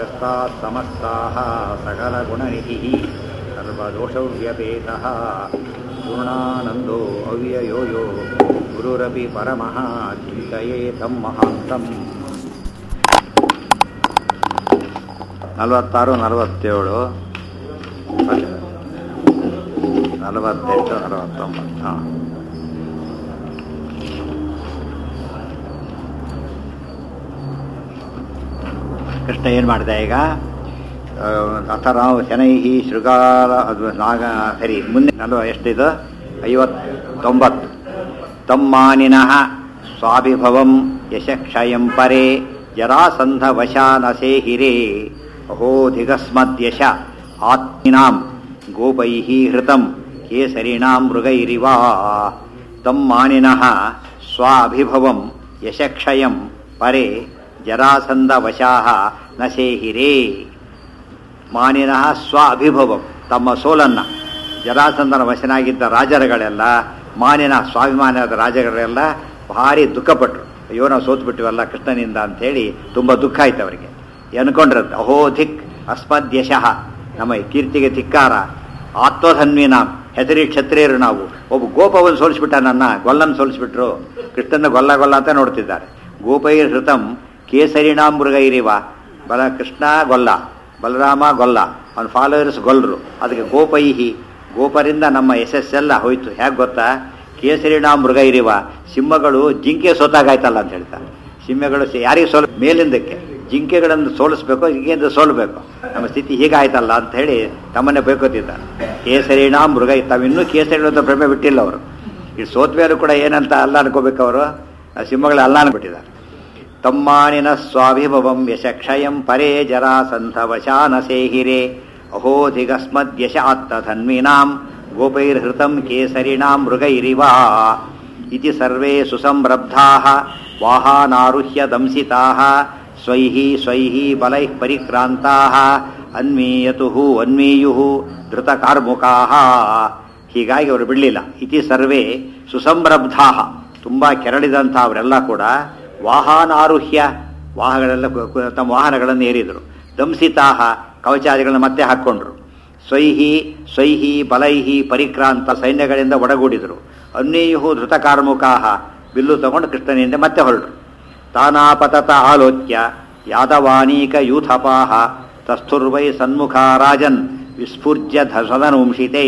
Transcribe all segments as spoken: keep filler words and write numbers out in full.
ವ್ಯಸ್ತಾತ್ ಸಮಸ್ತಾಃ ಸಕಲಗುಣನಿಧಿಃ ಸರ್ವದೋಷವ್ಯಪೇತಃ ಪೂರ್ಣಾನಂದೋ ಅವ್ಯಯೋ ಯೋ ಗುರುರಪಿ ಪರಮಃ ಚಿಂತಯೇತಂ ಮಹಾಂತಂ. ನಲವತ್ತಾರು ನಲವತ್ತೇಳು ನಲವತ್ತೆಂಟು ನಲವತ್ತೊಂಬತ್ತು. ಹಾಂ, ಕೃಷ್ಣ ಏನು ಮಾಡಿದೆ ಈಗ? ಅಥರಾವ್ ಶನೈಹಿ ಶೃಗಾಲ ಅದು ನಾಗ ಸರಿ ಮುಂದೆ ನಲ್ವ ಎಷ್ಟಿದು? ಐವತ್ತೊಂಬತ್ತು. ತಮ್ಮಾನಿನಃ ಸ್ವಾಭಿಭವಂ ಯಶಕ್ಷಯಂ ಪರೇ ಜರಾಸಂಧ ವಶಾನಸೇಹಿರೇ ಅಹೋಧಿಗಸ್ಮದ್ಯಶ ಆತ್ಮಿನಾಂ ಗೋಪೈಃ ಹೃತಂ ಕೇಸರಿಣಾಂ ಮೃಗೈರಿವ. ತಮ್ಮಾನಿನಃ ಸ್ವಾಭಿಭವಂ ಯಶಕ್ಷಯಂ ಪರೇ ಜರಾಸಂಧ ವಶಾಹ ನಸೇಹಿರೇ. ಮಾನಿನಃ ಸ್ವ ಅಭಿಭವಂ, ತಮ್ಮ ಸೋಲನ್ನು, ಜರಾಸಂಧನ ವಶನಾಗಿದ್ದ ರಾಜರುಗಳೆಲ್ಲ, ಮಾನಿನ ಸ್ವಾಭಿಮಾನದ ರಾಜಗಳೆಲ್ಲ ಭಾರಿ ದುಃಖಪಟ್ಟರು. ಅಯ್ಯೋ ನಾವು ಸೋತು ಬಿಟ್ಟಿವಲ್ಲ ಕೃಷ್ಣನಿಂದ ಅಂಥೇಳಿ ತುಂಬ ದುಃಖ ಆಯ್ತು ಅವರಿಗೆ. ಅನ್ಕೊಂಡ್ರದ್ದು ಅಹೋ ಧಿಕ್ ಅಸ್ಮದ್ಯಶಃ, ನಮ್ಮ ಕೀರ್ತಿಗೆ ಧಿಕ್ಕಾರ. ಆತ್ಮಧನ್ವಿನಾಂ, ಹೆಸರಿ ಕ್ಷತ್ರಿಯರು ನಾವು. ಒಬ್ಬ ಗೋಪವನ್ನು ಸೋಲಿಸ್ಬಿಟ್ಟ, ನನ್ನ ಗೊಲ್ಲನ್ನು ಸೋಲಿಸ್ಬಿಟ್ರು. ಕೃಷ್ಣನ ಗೊಲ್ಲ ಗೊಲ್ಲ ಅಂತ ನೋಡ್ತಿದ್ದಾರೆ. ಗೋಪೈರ್ ಹೃತಂ ಕೇಸರಿಣಾಂ ಮೃಗೈರಿವ. ಬಲ ಕೃಷ್ಣ ಗೊಲ್ಲ, ಬಲರಾಮ ಗೊಲ್ಲ, ಅವನ ಫಾಲೋವರ್ಸ್ ಗೊಲ್ಲರು. ಅದಕ್ಕೆ ಗೋಪೈಹಿ, ಗೋಪರಿಂದ ನಮ್ಮ ಯಶಸ್ಸೆಲ್ಲ ಹೋಯ್ತು. ಹೇಗೆ ಗೊತ್ತಾ? ಕೇಸರಿಣಾಂ ಮೃಗೈರಿವ, ಸಿಂಹಗಳು ಜಿಂಕೆ ಸೋತಾಗಾಯ್ತಲ್ಲ ಅಂತ ಹೇಳ್ತಾರೆ. ಸಿಂಹಗಳು ಯಾರಿಗೆ ಸೋಲ, ಮೇಲಿಂದಕ್ಕೆ ಜಿಂಕೆಗಳನ್ನು ಸೋಲಿಸ್ಬೇಕು, ಹೀಗೆಂದು ಸೋಲ್ಬೇಕು. ನಮ್ಮ ಸ್ಥಿತಿ ಹೀಗಾಯ್ತಲ್ಲ ಅಂತ ಹೇಳಿ ತಮ್ಮನ್ನೇ ಬೈಕೋತಿದ್ದಾರೆ. ಕೇಸರಿಣಾಂ ಮೃಗ, ತಾವಿನ್ನೂ ಕೇಸರಿಗಳು ಅಂತ ಭ್ರಮೆ ಬಿಟ್ಟಿಲ್ಲ ಅವರು. ಈ ಸೋತ್ ಮೇಲೂ ಕೂಡ ಏನಂತ ಅಲ್ಲ ಅನ್ಕೋಬೇಕು ಅವರು, ಸಿಂಹಗಳು ಅಲ್ಲ ಅನ್ಬಿಟ್ಟಿದ್ದಾರೆ. ತಮ್ಮಾನಿನ ಸ್ವಾಭಿಭವಂ ಯಶಕ್ಷಯಂ ಪರೇ ಜರಾಸಂಧ ವಶಾನಸೇಹಿರೇ ಅಹೋಧಿಗಸ್ಮದ್ಯಶ ಆತ್ಮಧನ್ವಿನಾಂ ಗೋಪೈರ್ಹೃತಂ ಕೇಸರಿಣಾಂ ಮೃಗೈರಿವ. ಇತಿ ಸರ್ವೇ ಸುಸಂರಬ್ಧಾಃ ವಾಹನಾರುಹ್ಯ ದಂಸಿತಾಃ ಸ್ವೈಃ ಸ್ವೈಃ ಬಲೈಃ ಪರಿಕ್ರಾಂತಾಃ ಅನ್ವೀಯತುಃ ಅನ್ವೀಯುಃ ಧೃತಕಾರ್ಮುಕಾಃ. ಹೀಗಾಗಿ ಅವರು ಬಿಡಲಿಲ್ಲ. ಇತಿ ಸರ್ವೇ ಸುಸಂರಬ್ಧಾಃ, ತುಂಬ ಕೆರಳಿದಂಥ ಅವರೆಲ್ಲ ಕೂಡ ವಾಹನಾರುಹ್ಯ, ವಾಹನಗಳೆಲ್ಲ ತಮ್ಮ ವಾಹನಗಳನ್ನು ಏರಿದರು. ದಂಸಿತಾಹ, ಕವಚಾದಿಗಳನ್ನು ಮತ್ತೆ ಹಾಕ್ಕೊಂಡ್ರು. ಸ್ವೈಹಿ ಸ್ವೈಹಿ ಬಲೈಹಿ ಪರಿಕ್ರಾಂತ, ಸೈನ್ಯಗಳಿಂದ ಒಡಗೂಡಿದರು. ಅನ್ಯಯುಹು ಧೃತಕಾರ್ಮುಕಾಹ, ಬಿಲ್ಲು ತಗೊಂಡು ಕೃಷ್ಣನಿಂದ ಮತ್ತೆ ಹೊರಟರು. ತಾನಾಪತತ ಆಲೋಕ್ಯ ಯಾದವಾನೀಕ ಯೂಥಪಾಹ ತಸ್ಥುರ್ವೈ ಸನ್ಮುಖ ರಾಜನ್ ವಿಸ್ಫುರ್ಜ್ಯ ಸದನುಂಶಿತೇ.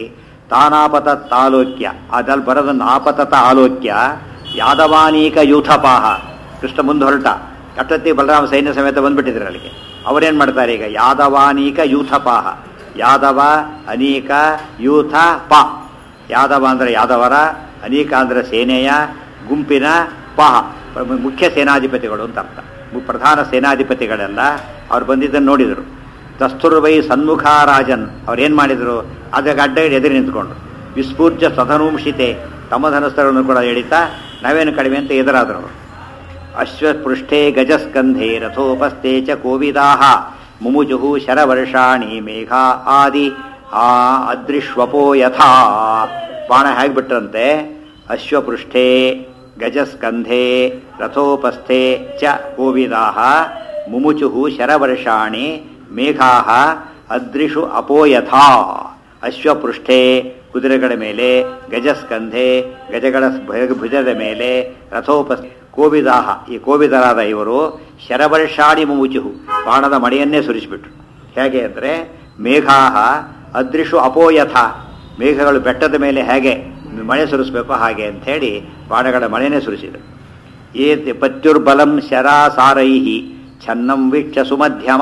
ತಾನಾಪತತ್ ಆಲೋಕ್ಯ, ಅದಲ್ಲಿ ಬರೋದನ್ನು ಆಪತತ ಆಲೋಕ್ಯ ಯಾದವಾನೀಕ ಯೂಥಪಾಹ. ಕೃಷ್ಣ ಮುಂದೆ ಹೊರಟ ಅಷ್ಟೊತ್ತಿ ಬಲರಾಮ ಸೈನ್ಯ ಸಮೇತ ಬಂದ್ಬಿಟ್ಟಿದ್ರು ಅಲ್ಲಿಗೆ. ಅವರೇನು ಮಾಡ್ತಾರೆ ಈಗ? ಯಾದವಾನೀಕ ಯೂಥಪಾಹ, ಯಾದವ ಅನೀಕ ಯೂಥ ಪ. ಯಾದವ ಅಂದರೆ ಯಾದವರ, ಅನೀಕ ಅಂದರೆ ಸೇನೆಯ, ಗುಂಪಿನ, ಪಾಹ ಮುಖ್ಯ ಸೇನಾಧಿಪತಿಗಳು ಅಂತ ಅರ್ಥ. ಪ್ರಧಾನ ಸೇನಾಧಿಪತಿಗಳೆಲ್ಲ ಅವ್ರು ಬಂದಿದ್ದನ್ನು ನೋಡಿದರು. ತಸ್ತುರ್ವೈ ಸನ್ಮುಖ ರಾಜನ್, ಅವ್ರೇನು ಮಾಡಿದರು? ಅದಕ್ಕೆ ಅಡ್ಡ ಎದುರು ನಿಂತ್ಕೊಂಡ್ರು. ವಿಸ್ಫೂರ್ಜ ಸಧನುಂಶಿತೆ, ತಮ್ಮ ಧನಸ್ಥಗಳನ್ನು ಕೂಡ ಎಳಿತಾ ನಾವೇನು ಕಡಿಮೆ ಅಂತ ಎದುರಾದರು. ಅಶ್ವಪೃಷ್ಠೆ ಗಜಸ್ಕಂಧೆ ರಥೋಪಸ್ಥೆ ಚ ಕೋವಿದಾಹ ಮುಮುಜುಹು ಶರವರ್ಷಾಣಿ ಮೇಘಾ ಆದಿ ಆ ಅದೃಶ್ವಪೋ ಯಥಾ. ಬಾಣ ಹೇಗ್ಬಿಟ್ರಂತೆ? ಅಶ್ವಪೃಷ್ಠೆ ಗಜಸ್ಕಂಧೆ ರಥೋಪಸ್ಥೆ ಚ ಕೋವಿದಾಹ ಮುಮುಚುಹು ಶರವರ್ಷಾಣಿ ಮೇಘಾ ಅದೃಶು ಅಪೋಯಥಾ. ಅಶ್ವಪೃಷ್ಠೆ ಕುದುರೆಗಳ ಮೇಲೆ, ಗಜಸ್ಕಂಧೆ ಗಜಗಳ ಭುಜದ ಮೇಲೆ, ರಥೋಪಸ್ಥೆ ಕೋವಿದಾಹ, ಈ ಕೋವಿದರಾದ ಇವರು ಶರವರ್ಷಾಣಿ ಮುಮುಚುಹು, ಬಾಣದ ಮಳೆಯನ್ನೇ ಸುರಿಸಿಬಿಟ್ರು. ಹೇಗೆ ಅಂದರೆ ಮೇಘಾಹ ಅದೃಶು ಅಪೋಯಥ, ಮೇಘಗಳು ಬೆಟ್ಟದ ಮೇಲೆ ಹೇಗೆ ಮಳೆ ಸುರಿಸ್ಬೇಕು ಹಾಗೆ ಅಂಥೇಳಿ ಬಾಣಗಳ ಮಳೆಯನ್ನೇ ಸುರಿಸಿದರು. ಏ ಪತ್ಯುರ್ಬಲಂ ಶರಾಸಾರೈಹಿ ಛನ್ನಂ ವೀಕ್ಷ ಸುಮಧ್ಯಮ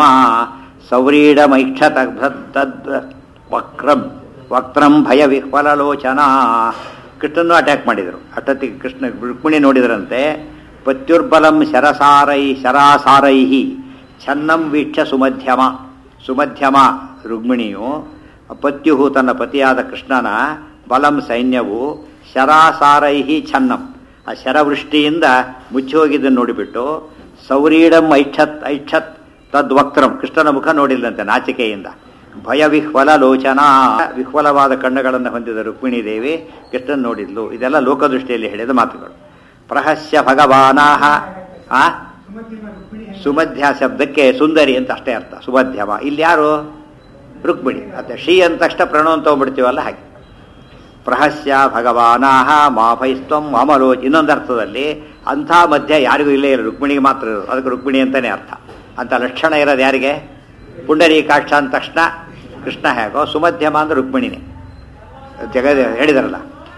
ಸೌರೀಡಮೈಕ್ಷತ ತದ್ ವಕ್ರಂ ವಕ್ತ್ರಂ ಭಯ ವಿಹ್ವಲಲೋಚನ. ಕೃಷ್ಣನ್ನು ಅಟ್ಯಾಕ್ ಮಾಡಿದರು. ಅಷ್ಟೊತ್ತಿಗೆ ಕೃಷ್ಣ ರುಕ್ಮಿಣಿ ನೋಡಿದರಂತೆ. ಪತ್ಯುರ್ಬಲಂ ಶರಸಾರೈ ಶರಾಸಾರೈಹಿ ಛನ್ನಂ ವೀಕ್ಷ ಸುಮಧ್ಯಮ. ಸುಮಧ್ಯಮ ರುಕ್ಮಿಣಿಯು, ಪತ್ಯುಹು ತನ್ನ ಪತಿಯಾದ ಕೃಷ್ಣನ, ಬಲಂ ಸೈನ್ಯವು, ಶರಾಸಾರೈಹಿ ಛನ್ನಂ ಆ ಶರವೃಷ್ಟಿಯಿಂದ ಮುಚ್ಚಿ ಹೋಗಿದ್ದನ್ನು ನೋಡಿಬಿಟ್ಟು, ಸೌರೀಡಂ ಐಕ್ಷತ್ ಐಕ್ಷತ್ ತದ್ವಕ್ತ್ರಂ ಕೃಷ್ಣನ ಮುಖ ನೋಡಿಲ್ಲಂತೆ ನಾಚಿಕೆಯಿಂದ. ಭಯ ವಿಹ್ವಲ ಲೋಚನ, ವಿಹ್ವಲವಾದ ಕಣ್ಣುಗಳನ್ನು ಹೊಂದಿದ ರುಕ್ಮಿಣಿ ದೇವಿ ಕೃಷ್ಣನ್ ನೋಡಿದ್ಲು. ಇದೆಲ್ಲ ಲೋಕದೃಷ್ಟಿಯಲ್ಲಿ ಹೇಳಿದ ಮಾತುಗಳು. ಪ್ರಹಸ್ಯ ಭಗವಾನಾಹ ಸುಮಧ್ಯ ಶಬ್ದಕ್ಕೆ ಸುಂದರಿ ಅಂತ ಅಷ್ಟೇ ಅರ್ಥ, ಸುಮಧ್ಯಮ. ಇಲ್ಲಿ ಯಾರು? ರುಕ್ಮಿಣಿ. ಮತ್ತೆ ಶ್ರೀ ಅಂತ ತಕ್ಷಣ ಪ್ರಣವ ಅಂತ ಹೋಗ್ಬಿಡ್ತೀವಲ್ಲ ಹಾಗೆ. ಪ್ರಹಸ್ಯ ಭಗವಾನಾಹ ಮಾಭೈಸ್ತ್ವಂ ವಾಮಲೋಚ. ಇನ್ನೊಂದು ಅರ್ಥದಲ್ಲಿ ಅಂಥ ಮಧ್ಯ ಯಾರಿಗೂ ಇಲ್ಲೇ ಇಲ್ಲ, ರುಕ್ಮಿಣಿಗೆ ಮಾತ್ರ ಇರೋದು. ಅದಕ್ಕೆ ರುಕ್ಮಿಣಿ ಅಂತಲೇ ಅರ್ಥ. ಅಂಥ ಲಕ್ಷಣ ಇರೋದು ಯಾರಿಗೆ? ಪುಂಡರೀಕಾಕ್ಷ ಅಂದ ತಕ್ಷಣ ಕೃಷ್ಣ ಹೇಗೋ, ಸುಮಧ್ಯಮ ಅಂದ್ರೆ ರುಕ್ಮಿಣಿನೇ. ಜಗ ಹೇಳಿದಾರಲ್ಲ,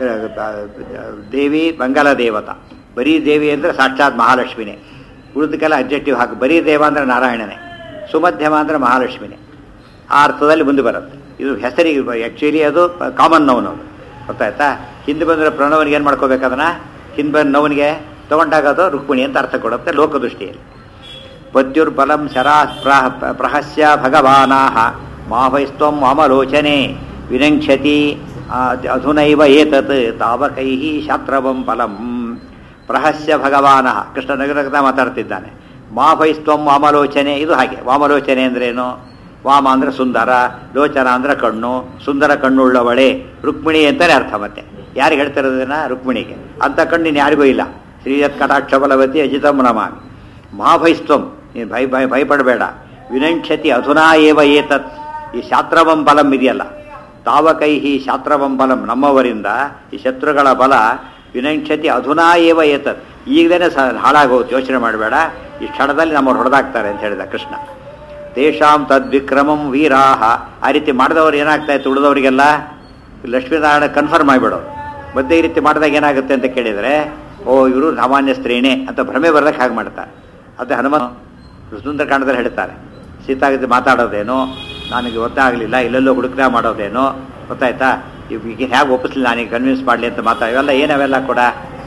ದೇವಿ ಮಂಗಲ ದೇವತ. ಬರೀ ದೇವಿ ಅಂದರೆ ಸಾಕ್ಷಾತ್ ಮಹಾಲಕ್ಷ್ಮಿನೇ. ಉಳಿದಕ್ಕೆಲ್ಲ ಅಬ್ಜೆಕ್ಟಿವ್ ಹಾಕಿ, ಬರೀ ದೇವ ಅಂದರೆ ನಾರಾಯಣನೇ, ಸುಮಧ್ಯಮ ಅಂದರೆ ಮಹಾಲಕ್ಷ್ಮಿನೇ. ಆ ಅರ್ಥದಲ್ಲಿ ಮುಂದೆ ಬರುತ್ತೆ. ಇದು ಹೆಸರಿಗೆ ಆ್ಯಕ್ಚುಲಿ ಅದು ಕಾಮನ್ ನೌನ್. ಅದು ಗೊತ್ತಾಯ್ತಾ? ಹಿಂದೆ ಬಂದರೆ ಪ್ರಣವನಿಗೆ ಏನು ಮಾಡ್ಕೋಬೇಕು, ಅದನ್ನು ಹಿಂದೆ ಬಂದು ನೋವನಿಗೆ ತೊಗೊಂಡಾಗೋದು ರುಕ್ಮಿಣಿ ಅಂತ ಅರ್ಥ ಕೊಡುತ್ತೆ ಲೋಕದೃಷ್ಟಿಯಲ್ಲಿ. ಪದ್ಯುರ್ಬಲಂ ಶರಾ ಪ್ರಹ ಪ್ರಹಸ್ಯ ಭಗವಾನಾಹ ಮಾಭೈಸ್ತ್ವಂ ವಾಮಲೋಚನೆ ವಿನಂಕ್ಷತಿ ಅಧುನೈವ ಏತತ್ ತಾವಕೈಃ ಶಾತ್ರವಂ ಫಲಂ. ಪ್ರಹಸ್ಯ ಭಗವಾನಃ, ಕೃಷ್ಣ ನಗನಗ್ತಾ ಮಾತಾಡ್ತಿದ್ದಾನೆ. ಮಾಭೈಸ್ತ್ವಂ ವಾಮಲೋಚನೆ, ಇದು ಹಾಗೆ. ವಾಮಲೋಚನೆ ಅಂದ್ರೇನು? ವಾಮ ಅಂದರೆ ಸುಂದರ, ಲೋಚನ ಅಂದರೆ ಕಣ್ಣು, ಸುಂದರ ಕಣ್ಣುಳ್ಳವಳೆ ರುಕ್ಮಿಣಿ ಅಂತಲೇ ಅರ್ಥ. ಮತ್ತೆ ಯಾರಿಗೆ ಹೇಳ್ತಿರೋದನ್ನ? ರುಕ್ಮಿಣಿಗೆ. ಅಂಥ ಕಣ್ಣು ನೀನು ಯಾರಿಗೂ ಇಲ್ಲ. ಶ್ರೀಯತ್ ಕಟಾಕ್ಷ ಬಲವತಿ ಅಜಿತಂ ನಮಾಮಿ. ಮಹಾಭೈಸ್ತ್ವಂ, ನೀನು ಭಯ ಭಯ ಭಯಪಡಬೇಡ. ವಿನಂಕ್ಷತಿ ಅಧುನಾ ಏವ ಏತತ್, ಈ ಶಾತ್ರವಂ ಬಲಂ ಇದೆಯಲ್ಲ, ತಾವಕೈಹಿ ಶಾತ್ರವಂ ಬಲಂ, ನಮ್ಮವರಿಂದ ಈ ಶತ್ರುಗಳ ಬಲ ವಿನಂಕ್ಷತಿ ಅಧುನಾ ಏವ ಏತತ್, ಈಗಲೇ ಸ ಹಾಳಾಗೋದು, ಯೋಚನೆ ಮಾಡಬೇಡ, ಈ ಕ್ಷಣದಲ್ಲಿ ನಮ್ಮವ್ರು ಹೊಡೆದಾಕ್ತಾರೆ ಅಂತ ಹೇಳಿದ ಕೃಷ್ಣ. ತೇಷಾಂ ತದ್ವಿಕ್ರಮಂ ವೀರಾಹ. ಆ ರೀತಿ ಮಾಡಿದವ್ರು ಏನಾಗ್ತಾ ಇತ್ತು, ಉಳಿದವರಿಗೆಲ್ಲ ಲಕ್ಷ್ಮೀನಾರಾಯಣ ಕನ್ಫರ್ಮ್ ಆಗಿಬಿಡೋರು. ಮಧ್ಯೆ ಈ ರೀತಿ ಮಾಡಿದಾಗ ಏನಾಗುತ್ತೆ ಅಂತ ಕೇಳಿದರೆ, ಓ ಇವರು ಸಾಮಾನ್ಯ ಸ್ತ್ರೀನೇ ಅಂತ ಭ್ರಮೆ ಬರೋದಕ್ಕೆ ಹಾಗೆ ಮಾಡ್ತಾರೆ. ಅದು ಹನುಮನ್ ಸುಂದರಕಾಂಡದಲ್ಲಿ ಹೇಳ್ತಾರೆ. ಸೀತಾಗತಿ ಮಾತಾಡೋದೇನೋ, ನನಗೆ ಗೊತ್ತಾಗಲಿಲ್ಲ, ಇಲ್ಲೆಲ್ಲೋ ಹುಡುಕ್ರ ಮಾಡೋದೇನೋ, ಗೊತ್ತಾಯ್ತಾ, ಈಗ ಹೇಗೆ ಒಪ್ಪಿಸ್ಲಿಲ್ಲ ನನಗೆ ಕನ್ವಿನ್ಸ್ ಮಾಡಲಿ ಅಂತ ಮಾತಾಡ, ಇವೆಲ್ಲ ಏನವೆಲ್ಲ ಕೂಡ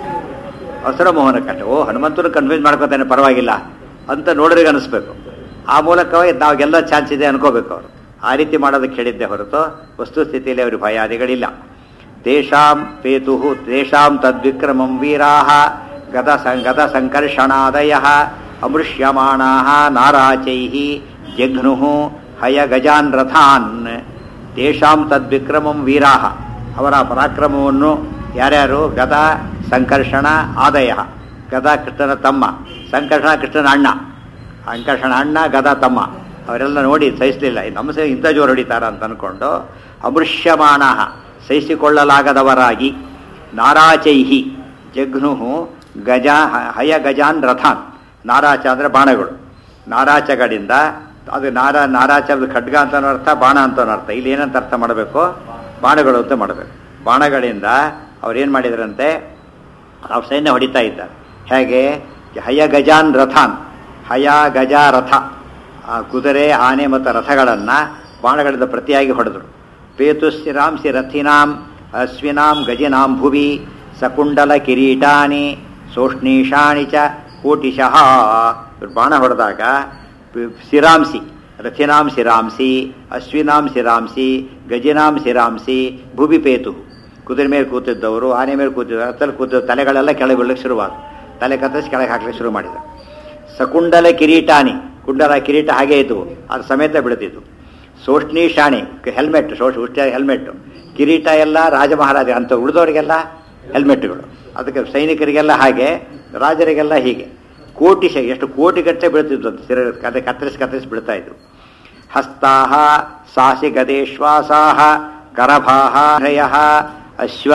ಅವಸರ ಮೋಹನ ಕಟ್ಟ. ಓ ಹನುಮಂತರು ಕನ್ವಿನ್ಸ್ ಮಾಡ್ಕೋತಾನೆ, ಪರವಾಗಿಲ್ಲ ಅಂತ ನೋಡ್ರಿಗೆ ಅನಿಸ್ಬೇಕು. ಆ ಮೂಲಕವಾಗಿ ನಾವೆಲ್ಲ ಚಾನ್ಸ್ ಇದೆ ಅನ್ಕೋಬೇಕು ಅವರು. ಆ ರೀತಿ ಮಾಡೋದಕ್ಕೆ ಹೇಳಿದ್ದೆ ಹೊರತು ವಸ್ತುಸ್ಥಿತಿಯಲ್ಲಿ ಅವ್ರಿಗೆ ಭಯಾದಿಗಳಿಲ್ಲ. ತೇಷಾಂ ಪೇತು ತೇಷಾಂ ತದ್ವಿಕ್ರಮಂ ವೀರಾಹ ಗದ ಗದ ಸಂಕರ್ಷಣಾದಯ ಅಮೃಷ್ಯಮಾಣಾ ನಾರಾಚೈ ಜಘ್ನು ಹಯ ಗಜಾನ್ ರಥಾನ್. ತೇಷಾಂ ತದ್ವಿಕ್ರಮಂ ವೀರಾಹ, ಅವರ ಪರಾಕ್ರಮವನ್ನು ಯಾರ್ಯಾರು? ಗದ ಸಂಕರ್ಷಣ ಆದಯ. ಗದ ಕೃಷ್ಣನ ತಮ್ಮ, ಸಂಕರ್ಷಣ ಕೃಷ್ಣನ ಅಣ್ಣ, ಸಂಕರ್ಷಣ ಅಣ್ಣ ಗದ ತಮ್ಮ. ಅವರೆಲ್ಲ ನೋಡಿ ಸಹಿಸಲಿಲ್ಲ, ನಮ್ಮ ಸಹ ಇಂಥ ಜೋರು ಹೊಡಿತಾರ ಅಂತ ಅಂದ್ಕೊಂಡು ಅಮೃಷ್ಯಮಾಣ, ಸಹಿಸಿಕೊಳ್ಳಲಾಗದವರಾಗಿ, ನಾರಾಚೈಹಿ ಜಘ್ನು ಗಜ ಹಯ ಗಜಾನ್ ರಥಾನ್. ನಾರಾಚ ಅಂದರೆ ಬಾಣಗಳು, ನಾರಾಚಗಳಿಂದ, ಅದು ನಾರ ನಾರಾಚ ಖಡ್ಗ ಅಂತ ಅರ್ಥ, ಬಾಣ ಅಂತ ಅರ್ಥ. ಇಲ್ಲಿ ಏನಂತ ಅರ್ಥ ಮಾಡಬೇಕು? ಬಾಣಗಳು ಅಂತ ಮಾಡಬೇಕು. ಬಾಣಗಳಿಂದ ಅವ್ರೇನು ಮಾಡಿದ್ರಂತೆ, ನಾವು ಸೈನ್ಯ ಹೊಡಿತಾ ಇದ್ದಾರೆ. ಹೇಗೆ? ಹಯ ಗಜಾನ್ ರಥಾನ್, ಹಯ ಗಜ ರಥ, ಕುದುರೆ ಆನೆ ಮತ್ತು ರಥಗಳನ್ನು ಬಾಣಗಳಿಂದ ಪ್ರತಿಯಾಗಿ ಹೊಡೆದರು. ಪೇತುಶ್ರೀರಾಂಸಿ ರಥಿನಾಂ ಅಶ್ವಿನಾಂ ಗಜಿನಾಂ ಭುವಿ ಸಕುಂಡಲ ಕಿರೀಟಾನಿ ಸೋಷ್ಣೀಷಾಣಿ ಚ ಕೋಟಿಶಃ. ಬಾಣ ಹೊಡೆದಾಗ ಶಿರಾಂಸಿ, ರಥಿನಾಂ ಶಿರಾಂಸಿ, ಅಶ್ವಿನಾಂ ಶಿರಾಂಸಿ, ಗಜಿನಾಂ ಶಿರಾಂಸಿ, ಭುವಿ ಪೇತು, ಕುದುರೆ ಮೇಲೆ ಕೂತಿದ್ದವರು, ಆನೆ ಮೇಲೆ ಕೂತಿದ್ದರು, ರಥದಲ್ಲಿ ಕೂತಿದ್ದ ತಲೆಗಳೆಲ್ಲ ಕೆಳಗೆ ಬೀಳಕ್ಕೆ ಶುರುವಾದ, ತಲೆ ಕತ್ತರಿಸಿ ಕೆಳಗೆ ಹಾಕ್ಲಿಕ್ಕೆ ಶುರು ಮಾಡಿದರು. ಸಕುಂಡಲ ಕಿರೀಟಾನಿ, ಕುಂಡಲ ಕಿರೀಟ ಹಾಗೆ ಇದ್ದವು, ಅದು ಸಮೇತ ಬಿಡ್ತಿದ್ವು. ಸೋಷ್ಣಿ ಶಾಣಿ, ಹೆಲ್ಮೆಟ್, ಸೋಷ್ ಉಷ್ಟ ಹೆಲ್ಮೆಟ್ಟು, ಕಿರೀಟ ಎಲ್ಲ ರಾಜ ಮಹಾರಾಜ ಅಂತ, ಉಳಿದವರಿಗೆಲ್ಲ ಹೆಲ್ಮೆಟ್ಗಳು. ಅದಕ್ಕೆ ಸೈನಿಕರಿಗೆಲ್ಲ ಹಾಗೆ, ರಾಜರಿಗೆಲ್ಲ ಹೀಗೆ. ಕೋಟಿ ಶ ಎಷ್ಟು ಕೋಟಿಗಟ್ಟಲೆ ಬೀಳ್ತಿದ್ವು ಅಂತ, ಸಿರ ಕತೆ ಕತ್ತರಿಸಿ ಕತ್ತರಿಸಿ ಬಿಡ್ತಾ ಇದ್ವು. ಹಸ್ತಾಹ ಸಾಸಿ ಗದೇಶ್ವಾಸಾಹ ಕರಭಾಹ ಹೃಯ ಅಶ್ವ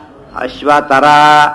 ಅಶ್ವತರ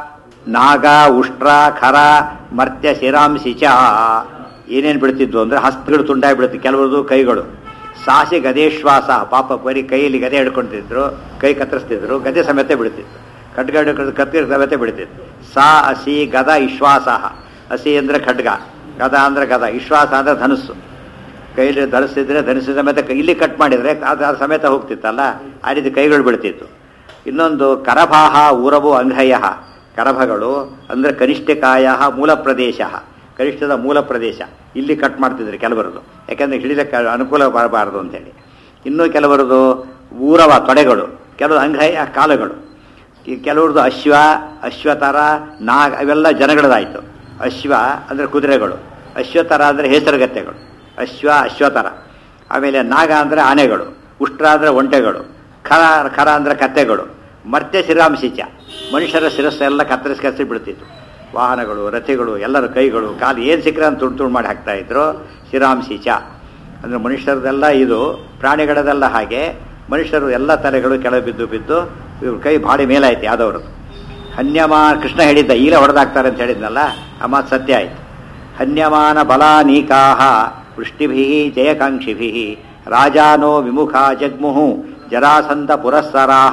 ನಾಗ ಉಷ್ಟ್ರ ಖರ ಮರ್ತ್ಯ ಶಿರಾಂಸಿ ಚ. ಏನೇನು ಬಿಡ್ತಿದ್ವು ಅಂದರೆ ಹಸ್ತಗಳು ತುಂಡಾಗಿ ಬಿಡುತ್ತೆ, ಕೆಲವರದು ಕೈಗಳು. ಸಾಸಿ ಗದೇಶ್ವಾಸ, ಪಾಪ ಬರೀ ಕೈಯಲ್ಲಿ ಗದೆ ಹಿಡ್ಕೊಳ್ತಿದ್ರು, ಕೈ ಕತ್ತರಿಸ್ತಿದ್ರು, ಗದೆ ಸಮೇತ ಬಿಡ್ತಿದ್ರು, ಖಡ್ಗ ಕತ್ತಿರ ಸಮೇತ ಬಿಡ್ತಿದ್ರು. ಸಾ ಅಸಿ ಗದ ವಿಶ್ವಾಸ. ಹಸಿ ಅಂದರೆ ಖಡ್ಗ, ಗದ ಅಂದರೆ ಗದ, ವಿಶ್ವಾಸ ಅಂದರೆ ಧನುಸ್ಸು. ಕೈಲಿ ಧರಿಸಿದ್ರೆ ಧರಿಸಿದ ಸಮೇತ ಇಲ್ಲಿ ಕಟ್ ಮಾಡಿದರೆ ಅದು ಅದು ಸಮೇತ ಹೋಗ್ತಿತ್ತಲ್ಲ, ಆ ರೀತಿ ಕೈಗಳು ಬಿಡ್ತಿತ್ತು. ಇನ್ನೊಂದು ಕರಭಾಹ ಊರವು ಅಂಗ್ರಯ. ಕರಭಗಳು ಅಂದರೆ ಕನಿಷ್ಠಕಾಯ ಮೂಲ ಪ್ರದೇಶ, ಕನಿಷ್ಠದ ಮೂಲ ಪ್ರದೇಶ, ಇಲ್ಲಿ ಕಟ್ ಮಾಡ್ತಿದ್ರು ಕೆಲವರದು, ಯಾಕೆಂದರೆ ಹಿಡಿಲಿಕ್ಕೆ ಅನುಕೂಲ ಬರಬಾರದು ಅಂತೇಳಿ. ಇನ್ನೂ ಕೆಲವರದು ಊರವ ತೊಡೆಗಳು, ಕೆಲವು ಅಂಗ್ರಯ ಕಾಲುಗಳು, ಕೆಲವ್ರದ್ದು ಅಶ್ವ ಅಶ್ವತರ ನಾಗ, ಅವೆಲ್ಲ ಜನಗಳದಾಯಿತು. ಅಶ್ವ ಅಂದರೆ ಕುದುರೆಗಳು, ಅಶ್ವತರ ಅಂದರೆ ಹೇಸರಗತ್ತೆಗಳು, ಅಶ್ವ ಅಶ್ವತರ. ಆಮೇಲೆ ನಾಗ ಅಂದರೆ ಆನೆಗಳು, ಉಷ್ಟ್ರ ಅಂದರೆ ಒಂಟೆಗಳು, ಖರ ಖರ ಅಂದರೆ ಕತ್ತೆಗಳು, ಮರ್ತ್ಯ ಶಿರಾಂಶಿಚ, ಮನುಷ್ಯರ ಶಿರಸ್ಸೆಲ್ಲ ಕತ್ತರಿಸಿ ಕತ್ತರಿಸಿ ಬಿಡ್ತಿತ್ತು. ವಾಹನಗಳು ರಥಿಗಳು ಎಲ್ಲರ ಕೈಗಳು ಕಾಲು ಏನು ಸಿಕ್ಕರೆ ಅಂತ ತುಂಡು ತುಂಡು ಮಾಡಿ ಹಾಕ್ತಾ ಇದ್ರು. ಶಿರಾಂಶಿಚ ಅಂದರೆ ಮನುಷ್ಯರದೆಲ್ಲ ಇದು, ಪ್ರಾಣಿಗಳದೆಲ್ಲ ಹಾಗೆ. ಮನುಷ್ಯರು ಎಲ್ಲ ತಲೆಗಳು ಕೆಳಗೆ ಬಿದ್ದು ಬಿದ್ದು ಇವ್ರ ಕೈ ಭಾಳ ಮೇಲಾಯ್ತು ಯಾದವರು. ಹನ್ಯಮಾನ ಕೃಷ್ಣ ಹೇಳಿದ್ದ ಈಗಲೇ ಹೊಡೆದಾಕ್ತಾರೆ ಅಂತ ಹೇಳಿದ್ನಲ್ಲ, ಆ ಮಾತು ಸತ್ಯ ಆಯ್ತು. ಹನ್ಯಮಾನ ಬಲಾನೀಕಾಹ ವೃಷ್ಟಿಭಿ ಜಯಕಾಂಕ್ಷಿಭಿ ರಾಜಾನೋ ವಿಮುಖ ಜಗ್ಮುಹು ಜರಾಸಂಧ ಪುರಸ್ಸರಾಹ.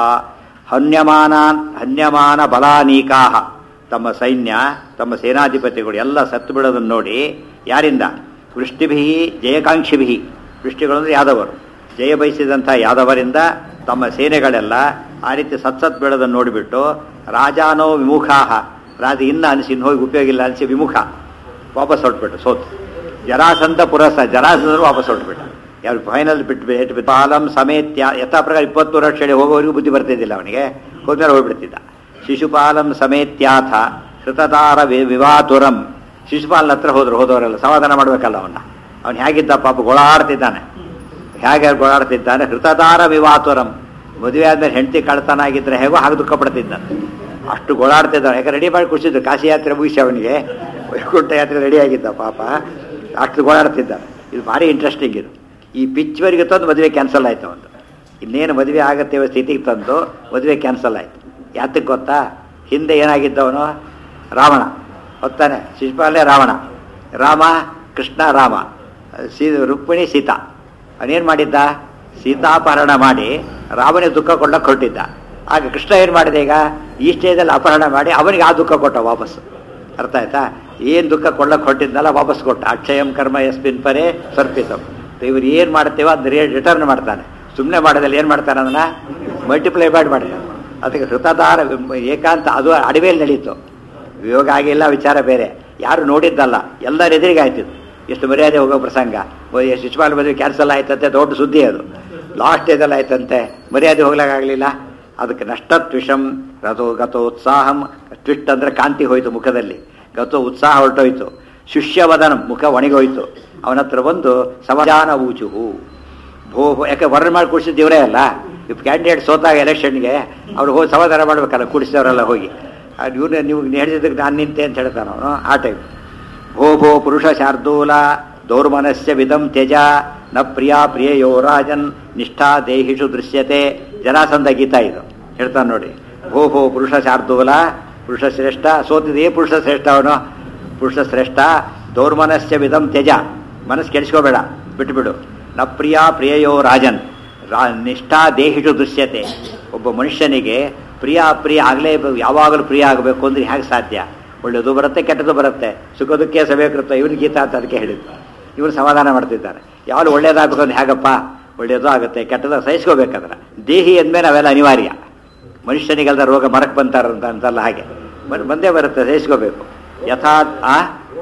ಹನ್ಯಮಾನ ಹನ್ಯಮಾನ ಬಲಾನೀಕಾಹ ತಮ್ಮ ಸೈನ್ಯ ತಮ್ಮ ಸೇನಾಧಿಪತಿಗಳು ಎಲ್ಲ ಸತ್ತು ಬಿಡೋದನ್ನು ನೋಡಿ, ಯಾರಿಂದ? ವೃಷ್ಟಿಭಿ ಜಯಕಾಂಕ್ಷಿಭಿ, ವೃಷ್ಟಿಗಳು ಅಂದರೆ ಯಾದವರು, ಜಯ ಬಯಸಿದಂಥ ಯಾದವರಿಂದ ತಮ್ಮ ಸೇನೆಗಳೆಲ್ಲ ಆ ರೀತಿ ಸತ್ಸತ್ ಬೀಳೋದನ್ನು ನೋಡಿಬಿಟ್ಟು ರಾಜಾನೋ ವಿಮುಖಾಹ, ರಾಜ ಇನ್ನು ಅನಿಸಿ ಇನ್ನು ಹೋಗಿ ಉಪಯೋಗ ಇಲ್ಲ ಅನಿಸಿ ವಿಮುಖ ವಾಪಸ್ ಹೊರಟ್ಬಿಟ್ಟು ಸೋತು. ಜರಾಸಂಧ ಪುರಸ ಜರಾಸಂಧರು ವಾಪಸ್ ಹೊರಟ್ಬಿಟ್ಟ. ಯಾರು ಫೈನಲ್ ಬಿಟ್ಟು ಬಿಟ್ಟು ಪಾಲಂ ಸಮೇತ್ಯ ಯಥಾ ಪ್ರಕಾರ ಇಪ್ಪತ್ತು ವರ್ಷ ಹೇಳಿ ಹೋಗೋವರೆಗೂ ಬುದ್ಧಿ ಬರ್ತಿದ್ದಿಲ್ಲ ಅವನಿಗೆ, ಹೋದ್ಮೇಲೆ ಹೋಗ್ಬಿಡ್ತಿದ್ದ. ಶಿಶುಪಾಲಂ ಸಮೇತ್ಯಾಥ ಹೃತತಾರ ವಿವಾತುರಂ, ಶಿಶುಪಾಲನ ಹತ್ರ ಹೋದ್ರು ಹೋದವರೆಲ್ಲ ಸಮಾಧಾನ ಮಾಡಬೇಕಲ್ಲ ಅವನ್ನ. ಅವನು ಹೇಗಿದ್ದ ಪಾಪ ಗೋಳಾಡ್ತಿದ್ದಾನೆ, ಹೇಗೆ ಗೋಳಾಡ್ತಿದ್ದಾನೆ. ಹೃತತಾರ ವಿವಾತುರಂ, ಮದುವೆ ಆದ್ಮೇಲೆ ಹೆಂಡತಿ ಕಳ್ತನ ಆಗಿದ್ರೆ ಹೇಗೋ ಹಾಗೆ ದುಃಖ ಪಡ್ತಿದ್ದಾನೆ, ಅಷ್ಟು ಗೋಳಾಡ್ತಿದ್ದಾನೆ. ಯಾಕೆ ರೆಡಿ ಮಾಡಿ ಕುಡಿಸಿದ್ರು, ಕಾಶಿ ಯಾತ್ರೆ ಮುಗಿಸಿ ಅವನಿಗೆ ವೈಕುಂಠ ಯಾತ್ರೆ ರೆಡಿ ಆಗಿದ್ದ ಪಾಪ, ಅಷ್ಟು ಗೋಳಾಡ್ತಿದ್ದಾನೆ. ಇದು ಭಾರಿ ಇಂಟ್ರೆಸ್ಟಿಂಗ್ ಇದು. ಈ ಪಿಚ್ವರೆಗೆ ತಂದು ಮದುವೆ ಕ್ಯಾನ್ಸಲ್ ಆಯ್ತು ಅವನು. ಇನ್ನೇನು ಮದುವೆ ಆಗತ್ತೆ ಸ್ಥಿತಿಗೆ ತಂದು ಮದುವೆ ಕ್ಯಾನ್ಸಲ್ ಆಯ್ತು. ಯಾತಕ್ಕೆ ಗೊತ್ತಾ? ಹಿಂದೆ ಏನಾಗಿದ್ದವನು ರಾವಣ ಹೊತ್ತಾನೆ, ಶಿಶುಪಾಲನೆ ರಾವಣ, ರಾಮ ಕೃಷ್ಣ ರಾಮ, ಸೀ ರುಕ್ಮಿಣಿ ಸೀತಾ. ಅವನೇನು ಮಾಡಿದ್ದ? ಸೀತಾಪಹರಣ ಮಾಡಿ ರಾಮನಿಗೆ ದುಃಖ ಕೊಡ್ಲಕ್ಕೆ ಹೊರಟಿದ್ದ. ಆಗ ಕೃಷ್ಣ ಏನು ಮಾಡಿದೆ? ಈಗ ಈ ಸ್ಟೇಜಲ್ಲಿ ಅಪಹರಣ ಮಾಡಿ ಅವನಿಗೆ ಆ ದುಃಖ ಕೊಟ್ಟ ವಾಪಸ್ಸು. ಅರ್ಥ ಆಯ್ತಾ? ಏನು ದುಃಖ ಕೊಡ್ಲಕ್ಕೆ ಹೊರಟಿದ್ನಲ್ಲ ವಾಪಸ್ ಕೊಟ್ಟ. ಅಕ್ಷಯಂ ಕರ್ಮ ಯಸ್ಮಿನ್ ಪರೇ ಸರ್ಪಿತಂ. ಇವ್ರು ಏನು ಮಾಡ್ತೇವೋ ಅದನ್ನ ರಿಟರ್ನ್ ಮಾಡ್ತಾನೆ. ಸುಮ್ಮನೆ ಮಾಡೋದಲ್ಲಿ ಏನು ಮಾಡ್ತಾನೆ, ಅದನ್ನು ಮಲ್ಟಿಪ್ಲೈ ಮಾಡಿ ಮಾಡ್ತಾನೆ. ಅದಕ್ಕೆ ಹೃತದಾರ ಏಕಾಂತ, ಅದು ಅಡವೆಯಲ್ಲಿ ನಡೀತು. ಯೋಗ ಆಗಿಲ್ಲ, ವಿಚಾರ ಬೇರೆ. ಯಾರು ನೋಡಿದ್ದಲ್ಲ, ಎಲ್ಲರ ಎದುರಿಗೆ ಆಯ್ತಿದ್ದು. ಎಷ್ಟು ಮರ್ಯಾದೆ ಹೋಗೋ ಪ್ರಸಂಗ. ಶಿಶುಪಾಲ ಮದುವೆ ಕ್ಯಾನ್ಸಲ್ ಆಯ್ತಂತೆ, ದೊಡ್ಡ ಸುದ್ದಿ ಅದು. ಲಾಸ್ಟ್ ಡೇದಲ್ಲಿ ಆಯ್ತಂತೆ, ಮರ್ಯಾದೆ ಹೋಗ್ಲಿಕ್ಕಾಗಲಿಲ್ಲ. ಅದಕ್ಕೆ ನಷ್ಟತ್ವಿಷಂ ರಥೋ ಗತೋತ್ಸಾಹಂ. ಟ್ವಿಸ್ಟ್ ಅಂದರೆ ಕಾಂತಿ ಹೋಯ್ತು ಮುಖದಲ್ಲಿ, ಗತೋ ಉತ್ಸಾಹ ಹೊರಟೋಯ್ತು. ಶಿಷ್ಯವದನ ಮುಖ ಒಣಗೋಯ್ತು. ಅವನ ಹತ್ರ ಬಂದು ಸಮಾಧಾನ ಊಚುಹು ಭೋ, ಯಾಕೆ ವರ್ಣ ಮಾಡಿ ಕುಡಿಸಿದ ಇವರೇ ಅಲ್ಲ. ಇವ್ ಕ್ಯಾಂಡಿಡೇಟ್ ಸೋತಾಗ ಎಲೆಕ್ಷನ್ಗೆ ಅವ್ರು ಹೋಗಿ ಸಮಾಧಾನ ಮಾಡ್ಬೇಕಲ್ಲ, ಕುಡಿಸಿದವರೆಲ್ಲ ಹೋಗಿ. ಇವ್ರನ್ನ ನೀವು ಹೇಳಿದ್ದಕ್ಕೆ ನಾನು ನಿಂತೆ ಅಂತ ಹೇಳ್ತಾನೆ ಅವನು. ಆ ಟೈಪ್ ಭೋ ಭೋ ಪುರುಷ ಶಾರ್ದೂಲ ದೌರ್ಮನಸ್ಯ ವಿಧಂ ತ್ಯಜ ನ ಪ್ರಿಯಾ ಪ್ರಿಯಯೋ ರಾಜನ್ ನಿಷ್ಠಾ ದೇಹಿಷು ದೃಶ್ಯತೆ. ಜರಾಸಂಧ ಗೀತಾ ಇದು ಹೇಳ್ತಾನೆ ನೋಡಿ. ಭೋ ಭೋ ಪುರುಷ ಶಾರ್ದೂಲ, ಪುರುಷ ಶ್ರೇಷ್ಠ. ಸೋತಿದೆ ಪುರುಷ ಶ್ರೇಷ್ಠ ಅವನು, ಪುರುಷ ಶ್ರೇಷ್ಠ. ದೌರ್ಮನಸ್ಯ ವಿಧಂ ತ್ಯಜ, ಮನಸ್ಸು ಕೆಡಿಸ್ಕೋಬೇಡ, ಬಿಟ್ಟುಬಿಡು. ನ ಪ್ರಿಯಾ ಪ್ರಿಯಯೋ ರಾಜನ್ ರಾ ನಿಷ್ಠಾ ದೇಹಿಷು ದೃಶ್ಯತೆ. ಒಬ್ಬ ಮನುಷ್ಯನಿಗೆ ಪ್ರಿಯ ಅಪ್ರಿಯ ಆಗಲೇ ಯಾವಾಗಲೂ ಪ್ರಿಯ ಆಗಬೇಕು ಅಂದರೆ ಹೇಗೆ ಸಾಧ್ಯ? ಒಳ್ಳೆಯದು ಬರುತ್ತೆ, ಕೆಟ್ಟದ್ದು ಬರುತ್ತೆ, ಸುಖ ದುಃಖ ಸಭೆಕೃತ. ಇವನು ಗೀತಾ ಅಂತ ಅದಕ್ಕೆ ಹೇಳಿದ್ದು. ಇವನು ಸಮಾಧಾನ ಮಾಡ್ತಿದ್ದಾನೆ. ಯಾವುದು ಒಳ್ಳೇದಾಗಬೇಕು ಅಂದ್ರೆ ಹೇಗಪ್ಪ? ಒಳ್ಳೆಯದು ಆಗುತ್ತೆ, ಕೆಟ್ಟದ ಸಹಿಸ್ಕೋಬೇಕಾದ್ರೆ. ದೇಹಿ ಅಂದಮೇಲೆ ಅವೆಲ್ಲ ಅನಿವಾರ್ಯ. ಮನುಷ್ಯನಿಗೆಲ್ಲ ರೋಗ ಮರಕ್ಕೆ ಬಂತಾರಂತ ಅಂತಲ್ಲ, ಹಾಗೆ ಬಂದೇ ಬರುತ್ತೆ, ಸಹಿಸ್ಕೋಬೇಕು. ಯಥಾ ಆ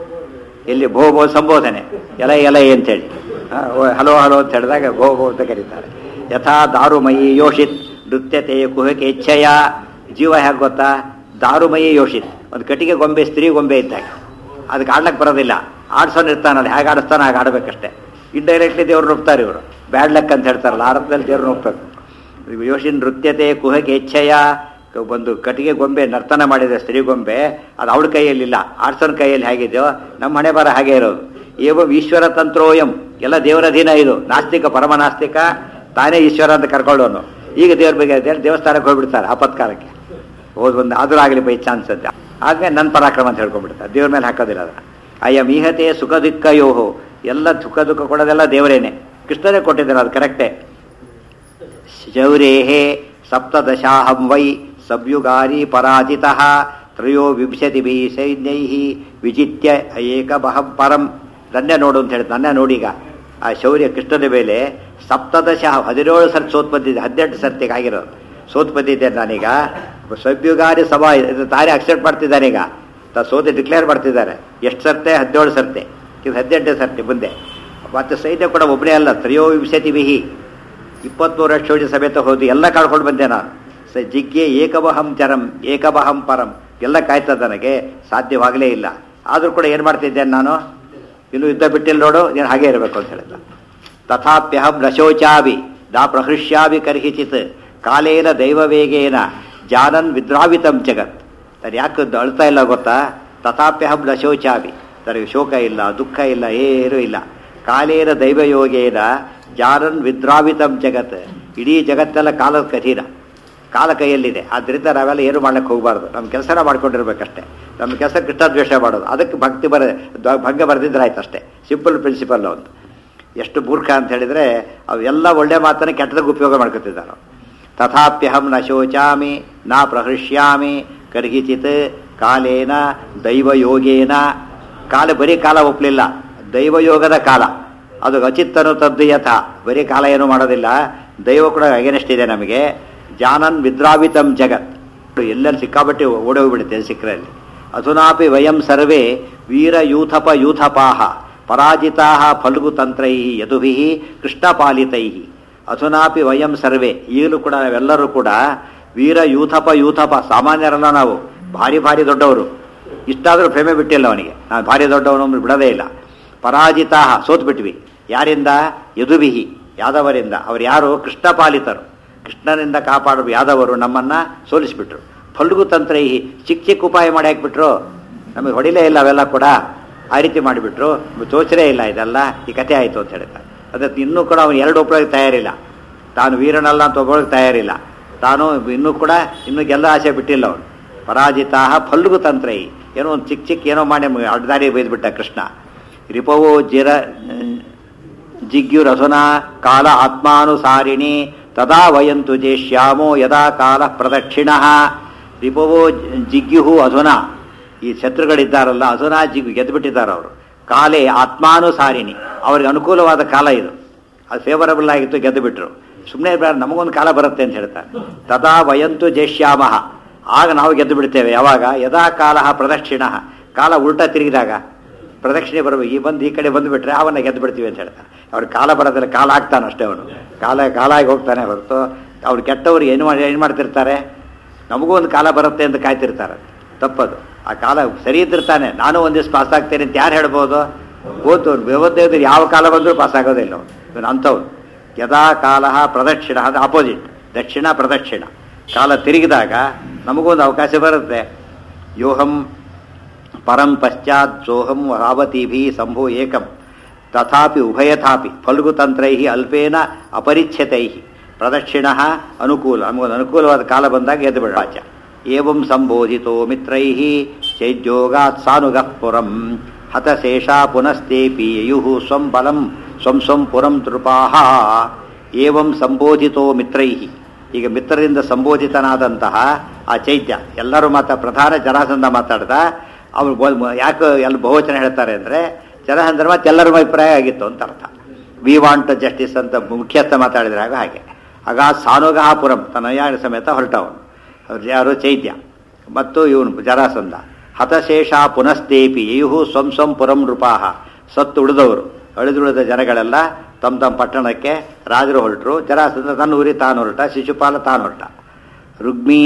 ಇಲ್ಲಿ ಭೋ ಭೋ ಸಂಬೋಧನೆ, ಎಲೆ ಎಲೆ ಅಂತೇಳಿ ಹಲೋ ಹಲೋ ಅಂತ ಹೇಳಿದಾಗ ಭೋ ಭೋ ಅಂತ ಕರೀತಾರೆ. ಯಥಾ ದಾರುಮಯಿ ಯೋಷಿತ್ ನೃತ್ಯತೆ ಕುಹಕೆ ಇಚ್ಛೆಯ. ಜೀವ ಹೇಗೆ ಗೊತ್ತಾ? ದಾರುಮಯಿ ಯೋಷಿತ್, ಒಂದು ಕಟ್ಟಿಗೆ ಗೊಂಬೆ, ಸ್ತ್ರೀ ಗೊಂಬೆ ಇದ್ದಾಗ ಅದಕ್ಕೆ ಆಡ್ಲಕ್ಕೆ ಬರೋದಿಲ್ಲ. ಆಡ್ಸೋನ್ ಇರ್ತಾನಲ್ಲ, ಹೇಗೆ ಆಡಿಸ್ತಾನೆ ಹಾಗೆ ಆಡಬೇಕಷ್ಟೇ. ಇಂಡೈರೆಕ್ಟ್ಲಿ ದೇವ್ರು ನುಗ್ತಾರೆ ಇವರು, ಬ್ಯಾಡ್ ಲಕ್ ಅಂತ ಹೇಳ್ತಾರಲ್ಲ, ಆ ಅರ್ಥದಲ್ಲಿ ದೇವ್ರು ನುಗ್ಬೇಕು. ಯೋಷಿನ್ ನೃತ್ಯತೆ ಕುಹಕೆ ಇಚ್ಛೆಯ. ಒಂದು ಕಟ್ಟಿಗೆ ಗೊಂಬೆ ನರ್ತನ ಮಾಡಿದ ಸ್ತ್ರೀ ಗೊಂಬೆ, ಅದು ಅವಳ ಕೈಯಲ್ಲಿಲ್ಲ, ಆಡ್ಸೋನ್ ಕೈಯಲ್ಲಿ ಹೇಗಿದೆಯೋ ನಮ್ಮ ಹಣೆ ಬರ ಹಾಗೆ ಇರೋದು. ಏವ ಈಶ್ವರ ತಂತ್ರೋಯಂ, ಎಲ್ಲ ದೇವರ ಅಧೀನ ಇದು. ನಾಸ್ತಿಕ ಪರಮ ನಾಸ್ತಿಕ ತಾನೇ ಈಶ್ವರ ಅಂತ ಕರ್ಕೊಳ್ಳೋನು. ಈಗ ದೇವ್ರ ಬಗ್ಗೆ ದೇವಸ್ಥಾನಕ್ಕೆ ಹೋಗ್ಬಿಡ್ತಾರೆ ಆಪತ್ಕಾಲಕ್ಕೆ. ಹೋದ್ ಒಂದು ಆದರೂ ಆಗಲಿ ಬೈ ಚಾನ್ಸ್ ಅಂತ ಆದ್ಮೇಲೆ ನನ್ನ ಪರಾಕ್ರಮ ಅಂತ ಹೇಳ್ಕೊಂಡ್ಬಿಡ್ತಾರೆ. ದೇವ್ರ ಮೇಲೆ ಹಾಕೋದಿಲ್ಲ ಅದನ್ನ. ಅಯ್ಯ ಮೀಹತೆ ಸುಖ ದುಃಖ ಯೋಹೋ, ಎಲ್ಲ ಸುಖ ದುಃಖ ಕೊಡೋದೆಲ್ಲ ದೇವರೇನೆ, ಕೃಷ್ಣನೇ ಕೊಟ್ಟಿದ್ದಾರೆ, ಅದು ಕರೆಕ್ಟೇ. ಶೌರೇಹೇ ಸಪ್ತದಶಾಹಂ ವೈ ಸವ್ಯುಗಾರಿ ಪರಾಜಿತಃ ತ್ರಯೋ ವಿಂಶತಿ ಬಿ ಸೈನ್ಯೈ ವಿಜಿತ್ಯ ಏಕಬಹಂ ಪರಂ. ನನ್ನೇ ನೋಡು ಅಂತ ಹೇಳಿದ್. ನನ್ನೇ ನೋಡೀಗ ಆ ಶೌರ್ಯ ಕೃಷ್ಣನ ಮೇಲೆ ಸಪ್ತದಶ ಹದಿನೇಳು ಸರ್ತಿ ಸೋತ್ ಬಂದಿದ್ದೆ, ಹದಿನೆಂಟು ಸರ್ತಿಗೆ ಆಗಿರೋದು ಸೋತ್ ಬಂದಿದ್ದೇನೆ ನಾನೀಗ. ಸವ್ಯುಗಾರಿ ಸಭಾ ತಾನೇ ಅಕ್ಸೆಪ್ಟ್ ಮಾಡ್ತಿದ್ದಾನೀಗ, ತ ಸೋತಿ ಡಿಕ್ಲೇರ್ ಮಾಡ್ತಿದ್ದಾರೆ. ಎಷ್ಟು ಸರ್ತೆ? ಹದಿನೇಳು ಸರ್ತೆ, ಇದು ಹದಿನೆಂಟು ಸರ್ತಿ ಮುಂದೆ. ಮತ್ತು ಸೈನ್ಯ ಕೂಡ ಒಬ್ಬನೇ ಅಲ್ಲ, ತ್ರಯೋ ವಿಂಶತಿ ಬಿಹಿ, ಇಪ್ಪತ್ತ್ಮೂರು ಶೌರ್ಯ ಸಮೇತ ಹೋದು ಎಲ್ಲ ಕಳ್ಕೊಂಡು ಬಂದೆ ನಾನು. ಸ ಜಿಗ್ಗೆ ಏಕಬಹಂ ಚರಂ ಏಕಬಹಂ ಪರಂ, ಎಲ್ಲ ಕಾಯ್ತದ ನನಗೆ, ಸಾಧ್ಯವಾಗಲೇ ಇಲ್ಲ. ಆದರೂ ಕೂಡ ಏನು ಮಾಡ್ತಿದ್ದೇನೆ ನಾನು? ಇನ್ನು ಯುದ್ಧ ಬಿಟ್ಟಿಲ್ಲ ನೋಡು, ನೀನು ಹಾಗೆ ಇರಬೇಕು ಅಂತ ಹೇಳಿದ. ತಥಾಪ್ಯಹಂ ನಶೋಚಾವಿ ನಾ ಪ್ರಹೃಷ್ಯಾವಿ ಕರ್ಹಿಚಿತ್ ಕಾಲೇನ ದೈವವೇಗೇನ ಜಾನನ್ ವಿದ್ರಾವಿತಂ ಜಗತ್. ನಾನು ಯಾಕೆ ಅಳ್ತಾ ಇಲ್ಲ ಗೊತ್ತಾ? ತಥಾಪ್ಯಹಂ ನ ಶೋಚಾಮಿ, ನನಗೆ ಶೋಕ ಇಲ್ಲ, ದುಃಖ ಇಲ್ಲ, ಏನೂ ಇಲ್ಲ. ಕಾಲೇನ ದೈವಯೋಗೇನ ಜಾರನ್ ವಿದ್ರಾವಿತಂ ಜಗತ್, ಇಡೀ ಜಗತ್ತೆಲ್ಲ ಕಾಲದ ಕಠಿಣ, ಕಾಲ ಕೈಯಲ್ಲಿದೆ. ಆದ್ದರಿಂದ ನಾವೆಲ್ಲ ಏನು ಮಾಡ್ಲಿಕ್ಕೆ ಹೋಗಬಾರ್ದು, ನಮ್ಮ ಕೆಲಸನ ಮಾಡ್ಕೊಂಡಿರ್ಬೇಕಷ್ಟೇ. ನಮ್ಮ ಕೆಲಸ ಕೃಷ್ಣದ್ವೇಷ ಮಾಡೋದು, ಅದಕ್ಕೆ ಭಕ್ತಿ ಬರ ಭಂಗ ಬರೆದಿದ್ರೆ ಆಯ್ತು ಅಷ್ಟೇ. ಸಿಂಪಲ್ ಪ್ರಿನ್ಸಿಪಲ್ ಒಂದು. ಎಷ್ಟು ಮೂರ್ಖ ಅಂತ ಹೇಳಿದರೆ ಅವೆಲ್ಲ ಒಳ್ಳೆ ಮಾತನ್ನು ಕೆಟ್ಟದಕ್ಕೆ ಉಪಯೋಗ ಮಾಡ್ಕೊತಿದ್ದಾರೆ. ತಥಾಪ್ಯಹಂ ನ ಶೋಚಾಮಿ ನ ಪ್ರಹೃಷ್ಯಾಮಿ ಕರ್ಹಿಚಿತ್ ಕಾಲೇನ ದೈವಯೋಗೇನ. ಕಾಲ ಬರೀ ಕಾಲ ಒಪ್ಪಲಿಲ್ಲ, ದೈವಯೋಗದ ಕಾಲ ಅದು ಅಚಿತ್ತನು ತದ್ದು ಯಥ. ಬರೀ ಕಾಲ ಏನೂ ಮಾಡೋದಿಲ್ಲ, ದೈವ ಕೂಡ ಅಗೇನೆಸ್ಟ್ ಇದೆ ನಮಗೆ. ಜಾನನ್ ವಿದ್ರಾವಿತಂ ಜಗತ್, ಎಲ್ಲೆಲ್ಲಿ ಸಿಕ್ಕಾಬಟ್ಟೆ ಓಡೋಗ್ಬಿಡುತ್ತೆ ಸಿಕ್ಕರಲ್ಲಿ. ಅಧುನಾಪಿ ವಯಂ ಸರ್ವೇ ವೀರಯೂಥಪ ಯೂಥಪಾಹ ಪರಾಜಿತಾ ಫಲ್ಗುತಂತ್ರೈ ಯದುಭಿ ಕೃಷ್ಣಪಾಲಿತೈ. ಅಧುನಾಪಿ ವಯಂ ಸರ್ವೇ, ಈಗಲೂ ಕೂಡ ನಾವೆಲ್ಲರೂ ಕೂಡ ವೀರ ಯೂಥಪ ಯೂಥಪ, ಸಾಮಾನ್ಯರಲ್ಲ ನಾವು, ಭಾರಿ ಭಾರಿ ದೊಡ್ಡವರು. ಇಷ್ಟಾದರೂ ಪ್ರೇಮೆ ಬಿಟ್ಟಿಲ್ಲ ಅವನಿಗೆ, ನಾನು ಭಾರಿ ದೊಡ್ಡವನು ಬಿಡೋದೇ ಇಲ್ಲ. ಪರಾಜಿತಾ ಸೋತ್ ಬಿಟ್ವಿ. ಯಾರಿಂದ? ಯದುಭಿಹಿ, ಯಾದವರಿಂದ. ಅವ್ರು ಯಾರು? ಕೃಷ್ಣಪಾಲಿತರು, ಕೃಷ್ಣನಿಂದ ಕಾಪಾಡುವ ಯಾದವರು ನಮ್ಮನ್ನು ಸೋಲಿಸಿಬಿಟ್ರು. ಫಲ್ಗು ತಂತ್ರ ಈ ಚಿಕ್ಕ ಚಿಕ್ಕ ಉಪಾಯ ಮಾಡಿ ಹಾಕ್ಬಿಟ್ರು, ನಮಗೆ ಹೊಡಿಲೇ ಇಲ್ಲ ಅವೆಲ್ಲ ಕೂಡ. ಆ ರೀತಿ ಮಾಡಿಬಿಟ್ರು, ತೋಚರೇ ಇಲ್ಲ ಇದೆಲ್ಲ, ಈ ಕಥೆ ಆಯಿತು ಅಂತ ಹೇಳ್ತಾರೆ. ಅದಕ್ಕೆ ಇನ್ನೂ ಕೂಡ ಅವನು ಎರಡು ಒಬ್ಬಳಿಗೆ ತಯಾರಿಲ್ಲ, ತಾನು ವೀರನಲ್ಲ ಅಂತ ಒಬ್ಬಳಿಗೆ ತಯಾರಿಲ್ಲ. ತಾನು ಇನ್ನೂ ಕೂಡ ಇನ್ನೂ ಗೆಲ್ಲ ಆಸೆ ಬಿಟ್ಟಿಲ್ಲ ಅವನು. ಪರಾಜಿತಾ ಫಲ್ಗು ತಂತ್ರೈ, ಏನೋ ಒಂದು ಚಿಕ್ಕ ಚಿಕ್ಕ ಏನೋ ಮಾಡಿ ಅಡ್ಡದಾರಿ ಬೈದ್ಬಿಟ್ಟ ಕೃಷ್ಣ. ರಿಪವೋ ಜಿರ ಜಿಗ್ಯುರಸುನಾ ಕಾಲ ಆತ್ಮಾನುಸಾರಿಣಿ ತದಾ ವಯಂತು ಜೇಷ್ಯಾಮೋ ಯದಾ ಕಾಲ ಪ್ರದಕ್ಷಿಣ. ರಿಪವೋ ಜಿಗ್ಯುಹು ಅಧುನಾ, ಈ ಶತ್ರುಗಳಿದ್ದಾರಲ್ಲ ಅಧುನಾ ಜಿಗ್ಗು ಗೆದ್ದುಬಿಟ್ಟಿದ್ದಾರೆ ಅವರು. ಕಾಲೇ ಆತ್ಮಾನುಸಾರಿಣಿ, ಅವ್ರಿಗೆ ಅನುಕೂಲವಾದ ಕಾಲ ಇದು, ಅದು ಫೇವರಬಲ್ ಆಗಿತ್ತು, ಗೆದ್ದು ಬಿಟ್ರು. ಸುಮ್ಮನೆ ನಮಗೊಂದು ಕಾಲ ಬರುತ್ತೆ ಅಂತ ಹೇಳ್ತಾರೆ. ತದಾ ವಯಂತು ಜೇಷ್ಯಾಮಃ, ಆಗ ನಾವು ಗೆದ್ದು ಬಿಡ್ತೇವೆ. ಯಾವಾಗ? ಯದಾ ಕಾಲ ಪ್ರದಕ್ಷಿಣ, ಕಾಲ ಉಲ್ಟಾ ತಿರುಗಿದಾಗ ಪ್ರದಕ್ಷಿಣೆ ಬರಬೇಕು. ಈ ಬಂದು ಈ ಕಡೆ ಬಂದುಬಿಟ್ರೆ ಅವನ್ನ ಗೆದ್ದು ಬಿಡ್ತೀವಿ ಅಂತ ಹೇಳ್ತಾರೆ. ಅವ್ರು ಕಾಲ ಬರೋದಿಲ್ಲ, ಕಾಲ ಆಗ್ತಾನೆ ಅಷ್ಟೇ, ಅವನು ಕಾಲ ಕಾಲ ಆಗಿ ಹೋಗ್ತಾನೆ ಹೊರತು ಅವ್ರು ಕೆಟ್ಟವ್ರು ಏನು ಮಾಡಿ ಏನು ಮಾಡ್ತಿರ್ತಾರೆ, ನಮಗೂ ಒಂದು ಕಾಲ ಬರುತ್ತೆ ಅಂತ ಕಾಯ್ತಿರ್ತಾರೆ. ತಪ್ಪದು. ಆ ಕಾಲ ಸರಿ ಇದ್ದಿರ್ತಾನೆ, ನಾನು ಒಂದು ದಿವಸ ಪಾಸ್ ಆಗ್ತೇನೆ ಅಂತ ಯಾರು ಹೇಳ್ಬೋದು? ಓದು ವ್ಯವಸ್ಥೆ ಇದ್ರೆ ಯಾವ ಕಾಲ ಬಂದರೂ ಪಾಸ್ ಆಗೋದಿಲ್ಲ ಅವನು ಅಂಥವ್ರು. ಯದಾ ಕಾಲ ಪ್ರದಕ್ಷಿಣ, ಅದು ಆಪೋಸಿಟ್, ದಕ್ಷಿಣ ಪ್ರದಕ್ಷಿಣ. ಕಾಲ ತಿರುಗಿದಾಗ ನಮಗೊಂದು ಅವಕಾಶ ಬರುತ್ತೆ. ಯೋಹಂ ಪರಂ ಪಶ್ಚಾತ್ ಸೋಹಂ ರಾವತೀಭಿ ಸಂಭೋ ಏಕಂ ತಥಾಪಿ ಉಭಯಥಾಪಿ ಫಲ್ಗುತಂತ್ರೈ ಅಲ್ಪೇನ ಅಪರಿಚ್ಛತೈ ಪ್ರದಕ್ಷಿಣ ಅನುಕೂಲ. ನಮಗೊಂದು ಅನುಕೂಲವಾದ ಕಾಲ ಬಂದಾಗ ಎದ್ದು ಬಿಡಾಚ. ಏವಂ ಸಂಬೋಧಿತೋ ಮಿತ್ರೈ ಚೈದ್ಯೋಗಾತ್ ಸಾನುಗಃ ಪುರಂ ಹತಶೇಷಾ ಪುನಸ್ತೇಪಿ ಯಯುಃ ಸ್ವಂ ಬಲಂ ಸ್ವಂ ಸ್ವಂ ಪುರಂ ತೃಪಾಹ. ಏವಂ ಸಂಬೋಧಿತೋ ಮಿತ್ರೈ, ಈಗ ಮಿತ್ರರಿಂದ ಸಂಬೋಧಿತನಾದಂತಹ ಆ ಚೈತ್ಯ, ಎಲ್ಲರೂ ಮಾತಾ ಪ್ರಧಾನ ಜರಾಸಂಧ ಮಾತಾಡ್ದ. ಅವ್ರು ಯಾಕೆ ಎಲ್ಲ ಬಹುವಚನ ಹೇಳ್ತಾರೆ ಅಂದರೆ, ಜರಾಸಂಧರ ಮಾತು ಎಲ್ಲರ ಅಭಿಪ್ರಾಯ ಆಗಿತ್ತು ಅಂತ ಅರ್ಥ. ವಿ ವಾಂಟ್ ಜಸ್ಟಿಸ್ ಅಂತ ಮುಖ್ಯಸ್ಥ ಮಾತಾಡಿದ್ರೆ ಆಗ ಹಾಗೆ. ಆಗ ಸಾನುಗಃ ಪುರಂ, ತನ್ನ ಯಾರ ಸಮೇತ ಹೊರಟವನು. ಅವ್ರು ಯಾರು? ಚೈತ್ಯ ಮತ್ತು ಇವನು ಜರಾಸಂಧ. ಹತಶೇಷ ಪುನಸ್ತೇಪಿ ಯಯುಹು ಸ್ವಂ ಸ್ವಂ ಪುರಂ ನೃಪಾಹ, ಸತ್ತು ಉಳಿದವರು, ಅಳಿದುಳಿದ ಜನಗಳೆಲ್ಲ ತಮ್ಮ ತಮ್ಮ ಪಟ್ಟಣಕ್ಕೆ ರಾಜರು ಹೊರಟರು. ಜರಾಸಂಧ ತನ್ನ ಊರಿ ತಾನು ಹೊರಟ, ಶಿಶುಪಾಲ ತಾನು ಹೊರಟ. ರುಗ್ಮೀ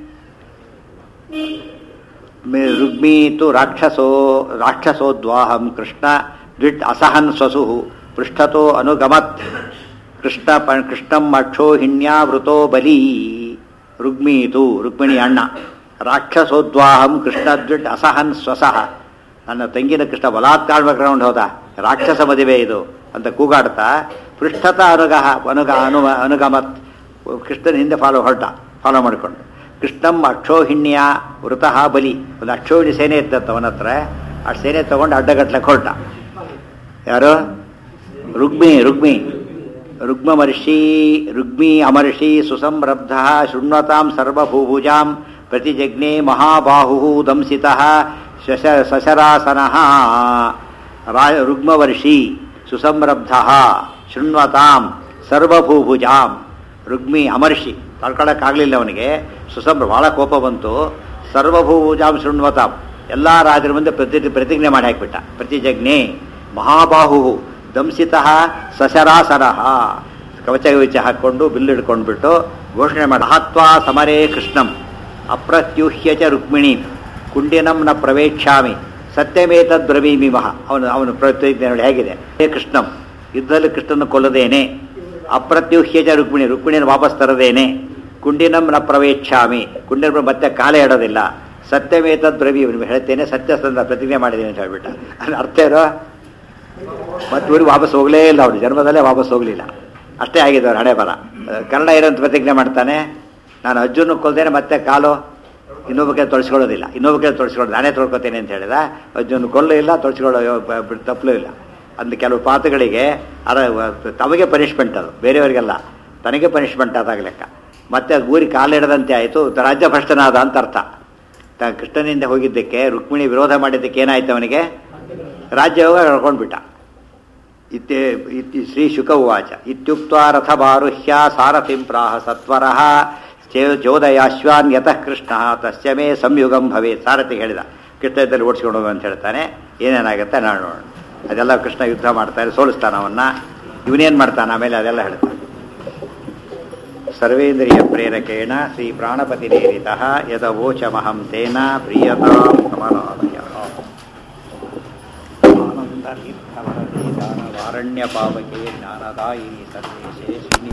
ರುಗ್ಮೀತು ರಾಕ್ಷಸೋ ರಾಕ್ಷಸೋದ್ವಾಹಂ ಕೃಷ್ಣ ದ್ವಿಟ್ ಅಸಹನ್ ಸ್ವಸು ಪೃಷ್ಠತೋ ಅನುಗಮತ್ ಕೃಷ್ಣ ಕೃಷ್ಣಂ ಅಕ್ಷೋಹಿಣ್ಯಾವೃತೋ ಬಲಿ. ರುಗ್ಮೀತು, ರುಕ್ಮಿಣಿ ಅಣ್ಣ. ರಾಕ್ಷಸೋದ್ವಾಹಂ ಕೃಷ್ಣ ದ್ವಿಟ್ ಅಸಹನ್ ಸ್ವಸಃ, ನನ್ನ ತಂಗಿನ ಕೃಷ್ಣ ಬಲಾತ್ಕಾರ ಗ್ರೌಂಡ್ ಹೋದ, ರಾಕ್ಷಸ ಮದುವೆ ಇದು ಅಂತ ಕೂಗಾಡ್ತಾ ಪೃಷ್ಠತ ಅನುಗಹ ಅನುಗ ಅನು ಅನುಗಮತ್, ಕೃಷ್ಣನ ಹಿಂದೆ ಫಾಲೋ ಹೊರಟ, ಫಾಲೋ ಮಾಡಿಕೊಂಡು. ಕೃಷ್ಣಂ ಅಕ್ಷೋಹಿಣ್ಯ ವೃತಃ ಬಲಿ, ಒಂದು ಅಕ್ಷೋಹಿಣಿ ಸೇನೆ ಇತ್ತಂತ ಅವನ ಹತ್ರ. ಆ ಸೇನೆ ತಗೊಂಡು ಅಡ್ಡಗಟ್ಲಕ್ಕೆ ಹೊರಟ. ಯಾರು? ರುಗ್ಮಿ ರುಗ್ಮಿ ರುಗ್ಮಮರ್ಷಿ ರುಗ್ಮಿ ಅಮರ್ಷಿ ಸುಸಂರಬ್ಧ ಶೃಣ್ವತಾಂ ಸರ್ವಭೂಭುಜಾಂ ಪ್ರತಿಜಜ್ಞೆ ಮಹಾಬಾಹು ದಂಸಿತಃ ಶಶ ಸಶರಾಸನಃ. ರಾ ರುಗ್ಮವರ್ಷಿ ಸುಸಂರಬ್ಧ ಶೃಣ್ವತಾಂ ಸರ್ವಭೂಭುಜಾಂ. ರುಗ್ಮಿ ಅಮರ್ಷಿ, ತಡ್ಕೊಳ್ಳೋಕ್ಕಾಗಲಿಲ್ಲ ಅವನಿಗೆ. ಸುಸಂಭ್ರ, ಭಾಳ ಕೋಪ ಬಂತು. ಸರ್ವಭೂಭುಜಾಂ ಶೃಣ್ವತಾಂ, ಎಲ್ಲ ರಾಜರ ಮುಂದೆ ಪ್ರತಿ ಪ್ರತಿಜ್ಞೆ ಮಾಡಿ ಹಾಕಿಬಿಟ್ಟ. ಪ್ರತಿಜಜ್ಞೆ ಮಹಾಬಾಹು ದಂಸಿತಃ ಸಶರಾಸನಃ, ಕವಚ ಕವಚ ಹಾಕ್ಕೊಂಡು ಬಿಲ್ಲು ಹಿಡ್ಕೊಂಡ್ಬಿಟ್ಟು ಘೋಷಣೆ ಮಾಡಿ, ಹತ್ವಾ ಸಮರೇ ಕೃಷ್ಣಂ ಅಪ್ರತ್ಯೂಹ್ಯ ಚ ರುಕ್ಮಿಣಿ ಕುಂಡಿನಂ ನ ಪ್ರವೇಕ್ಷಾಮಿ ಸತ್ಯಮೇತದ್ ಬ್ರವೀಮಿ ಮಹ. ಅವನು ಅವನು ಪ್ರತಿಜ್ಞೆ ನೋಡಿ ಹೇಗಿದೆ. ಹೇ ಕೃಷ್ಣಂ, ಯುದ್ಧದಲ್ಲಿ ಕೃಷ್ಣನ ಕೊಲ್ಲದೇನೆ. ಅಪ್ರತ್ಯೂಹ್ಯ ಚ ರುಕ್ಮಿಣಿ, ರುಕ್ಮಿಣಿಯನ್ನು ವಾಪಸ್ ತರದೇನೆ. ಕುಂಡಿನಂ ನ ಪ್ರವೇಕ್ಷಾಮಿ, ಕುಂಡಿನ ಮತ್ತೆ ಕಾಲೇ ಇಡೋದಿಲ್ಲ. ಸತ್ಯಮೇತದ್ ಬ್ರವಿ ನಿಮ್ಗೆ ಹೇಳ್ತೇನೆ ಸತ್ಯಸಂಧ ಪ್ರತಿಜ್ಞೆ ಮಾಡಿದ್ದೀನಿ ಅಂತ ಹೇಳ್ಬಿಟ್ಟ. ಅದ್ರ ಅರ್ಥ ಏನೋ ಮತ್ತೆ ಊರಿಗೆ ವಾಪಸ್ ಹೋಗಲೇ ಇಲ್ಲ, ಅವರು ಜನ್ಮದಲ್ಲೇ ವಾಪಸ್ ಹೋಗಲಿಲ್ಲ. ಅಷ್ಟೇ ಆಗಿದೆ ಅವ್ರ ಹಣೆ ಬರ. ಕನ್ನಡ ಏನಂತ ಪ್ರತಿಜ್ಞೆ ಮಾಡ್ತಾನೆ, ನಾನು ಅರ್ಜುನ ಕೊಲ್ದೇನೆ ಮತ್ತೆ ಕಾಲು ಇನ್ನೊಬ್ಬ ಕೈ ತೊಳಸ್ಕೊಳ್ಳೋದಿಲ್ಲ, ಇನ್ನೊಬ್ಬ ಕೈ ತೊಳಸ್ಕೊಳ್ಳೋದು ನಾನೇ ತೊಳ್ಕೊತೇನೆ ಅಂತ ಹೇಳಿದ. ಅರ್ಜುನ ಕೊಲ್ಲು ಇಲ್ಲ, ತೊಳಸ್ಕೊಳ್ಳೋ ತಪ್ಪಲೂ ಇಲ್ಲ. ಅಂದು ಕೆಲವು ಪಾತಗಳಿಗೆ ಅದ ತಮಗೆ ಪನಿಷ್ಮೆಂಟ್, ಅದು ಬೇರೆಯವರಿಗೆಲ್ಲ ತನಗೆ ಪನಿಷ್ಮೆಂಟ್ ಆದಾಗ ಲೆಕ್ಕ. ಮತ್ತೆ ಊರಿಗೆ ಕಾಲಿಡದಂತೆ ಆಯಿತು, ರಾಜ್ಯ ಭ್ರಷ್ಟನಾದ ಅಂತ ಅರ್ಥ. ತ ಕೃಷ್ಣನಿಂದ ಹೋಗಿದ್ದಕ್ಕೆ ರುಕ್ಮಿಣಿ ವಿರೋಧ ಮಾಡಿದ್ದಕ್ಕೆ ಏನಾಯ್ತು ಅವನಿಗೆ, ರಾಜ್ಯೋಗ ಕಳ್ಕೊಂಡ್ಬಿಟ್ಟ. ಇತ್ಯೇ ಇತಿ ಶ್ರೀ ಶುಕ ಉವಾಚ ಇತ್ಯುಕ್ತ ರಥಮಾರುಹ್ಯ ಸಾರಥಿಂ ಪ್ರಾಹ ಸತ್ವರಃ ಚೋದಯಾಶ್ವಾನ್ ಯತಃ ಕೃಷ್ಣ ತಸ್ಯ ಮೇ ಸಂಯುಗಂ ಭವೇತ್. ಸಾರಥಿ ಹೇಳಿದ ಕೃಷ್ಣದಲ್ಲಿ ಓಡಿಸ್ಕೊಂಡು ಹೋಗು ಅಂತ ಹೇಳ್ತಾನೆ. ಏನೇನಾಗುತ್ತೆ ನಾನು ನೋಡೋಣ. ಅದೆಲ್ಲ ಕೃಷ್ಣ ಯುದ್ಧ ಮಾಡ್ತಾರೆ, ಸೋಲಿಸ್ತಾನ ಅವನ್ನ. ಇವನೇನು ಮಾಡ್ತಾನೆ ಆಮೇಲೆ ಅದೆಲ್ಲ ಹೇಳ್ತಾನೆ. ಸರ್ವೇಂದ್ರಿಯ ಪ್ರೇರಕೇಣ ಶ್ರೀ ಪ್ರಾಣಪತಿ ನೇರಿತಃ ಯದವೋಚಮಹಂ ತೇನ ಪ್ರಿಯತಾಂ ಕಮಲಾಲಯ ಆನಂದ ತೀರ್ಥವರದೇ ದಾನವಾರಣ್ಯ ಪಾವಕೆ ಜ್ಞಾನದಾಯಿನಿ ಸರ್ವೇಶೇ ಶ್ರೀ